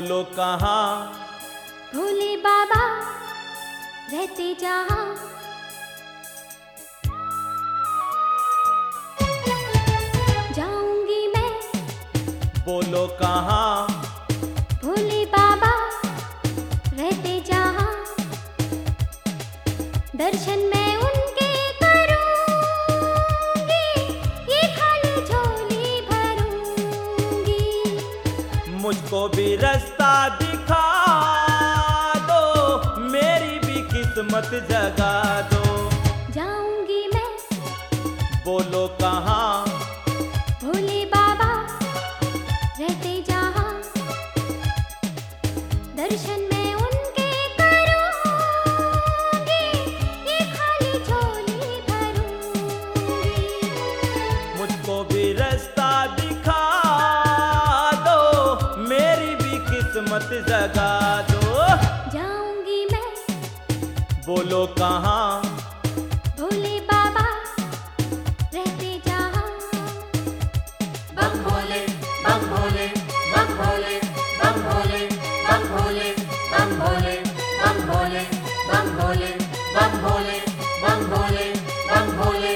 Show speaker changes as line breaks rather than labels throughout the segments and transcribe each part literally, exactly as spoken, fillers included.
बोलो कहाँ
भोले बाबा रहते जहाँ। जाऊंगी मैं
बोलो कहाँ
भोले बाबा रहते जहाँ। दर्शन मैं उनके करूंगी, ये खाली झोली भरूंगी।
मुझको भी रास्ता दिखा दो, मेरी भी किस्मत जगा दो।
जाऊंगी मैं
बोलो कहाँ
भोले बाबा रहते जहाँ। दर्शन मैं उनके करूंगी, ये खाली झोली भरूंगी।
मुझको भी रास्ता दिखा दो, मेरी भी किस्मत जगा दो।
जाऊंगी मैं
बोलो कहाँ
भोले बाबा रहते जहाँ।
बम भोले बम भोले बम भोले बम भोले बम भोले बम भोले बम भोले बम भोले बम भोले बम भोले बम भोले।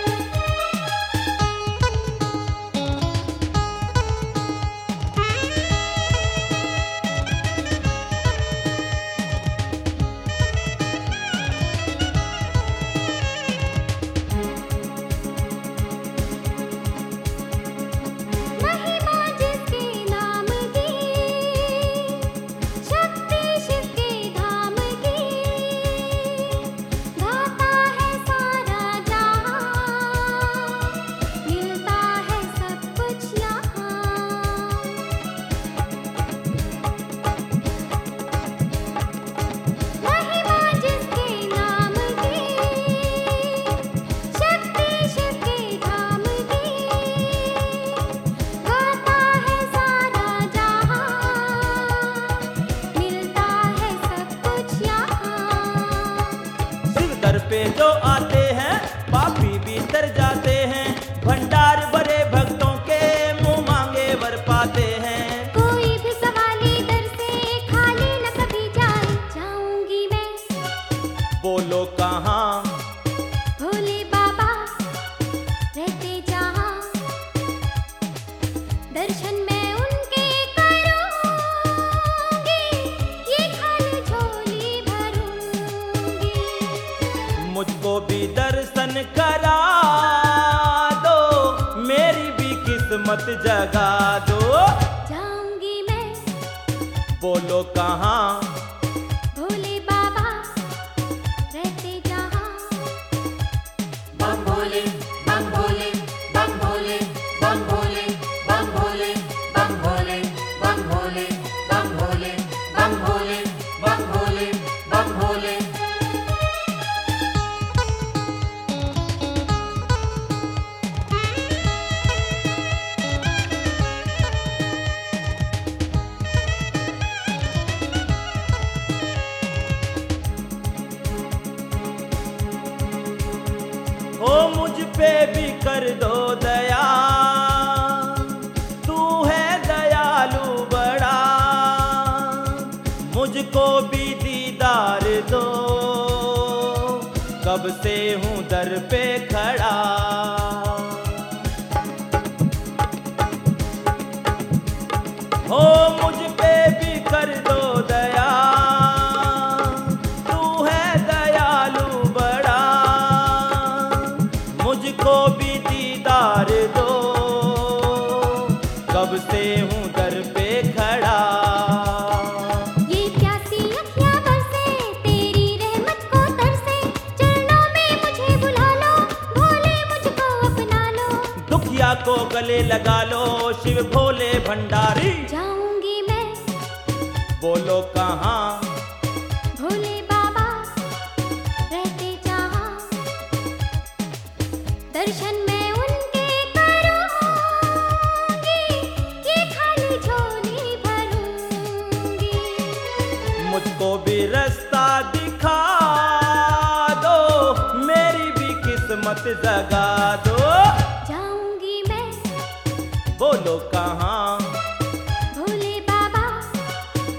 महिमा जिसके नाम की, शक्ति शिव के धाम की। गाता है सारा जहां, मिलता है सब कुछ यहाँ। महिमा जिसके नाम की, शक्ति शिव के धाम की। गाता है सारा जहां, मिलता है सब कुछ यहाँ।
शिव दर पे जो आते हैं पापी भी तर जाते हैं। भंडार भरे भक्तों के मुंह मांगे वर पाते हैं।
कोई भी सवाली दर से खाली न कभी जाए। जाऊंगी मैं
बोलो कहाँ
भोले बाबा रहते जहाँ। दर्शन मैं उनके करूंगी, ये खाली झोली भरूंगी।
मुझको भी दर्शन करा दो, मेरी भी किस्मत जगा दो।
जाऊंगी मैं
बोलो कहाँ
भोले बाबा रहते जहाँ।
बम भोले बम भोले बम भोले बम भोले बम भोले बम भोले बम भोले बम भोले बम भोले बम भोले बम भोले।
हो मुझ पे भी कर दो दया, तू है दयालु बड़ा। मुझको भी दीदार दो, कब से हूँ दर पे खड़ा। हो मुझ पे भी कर दो दया, तू है दयालु बड़ा। मुझको भी दीदार दो, कब से हूँ दर पे खड़ा।
ये प्यासी अखियाँ बरसे, तेरी रहमत को तरसे। चरणों में मुझे बुला लो, भोले मुझको अपना लो।
दुखिया को गले लगा लो, शिव भोले भंडारी।
जाऊंगी मैं
बोलो कहाँ
भोले बाबा रहते जहाँ। दर्शन मैं उनके करूंगी, ये खाली झोली भरूंगी।
मुझको भी रास्ता दिखा दो, मेरी भी किस्मत जगा दो।
जाऊंगी मैं
बोलो कहाँ
भोले बाबा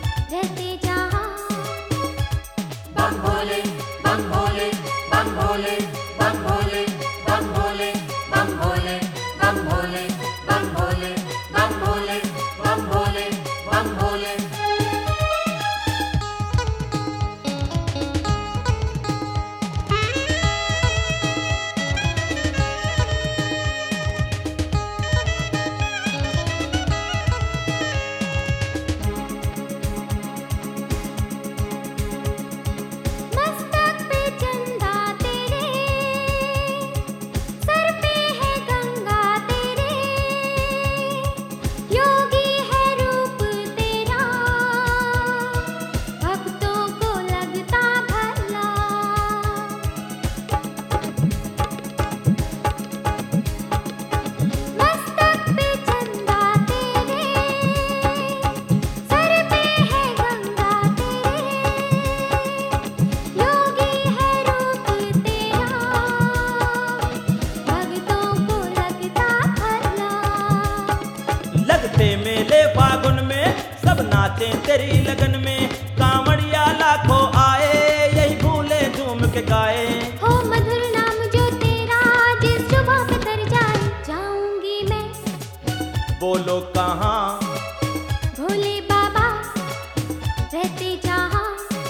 के गाए।
हो मधुर नाम जो तेरा जिस जुबां पे तर जाए। जाऊंगी मैं
बोलो कहाँ,
भोले बाबा रहते जहाँ।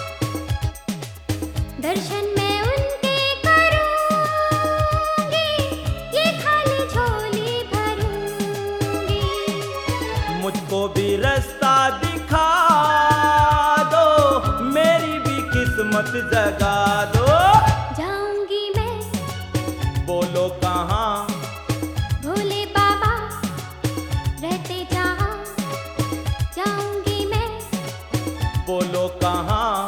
दर्शन मैं उनके करूंगी, ये खाली झोली भरूंगी।
मुझको भी रास्ता दिखा दो, मेरी भी किस्मत जगा दो।
जाऊंगी मैं
बोलो कहाँ,
भोले बाबा रहते जहाँ। जाऊंगी मैं
बोलो कहाँ,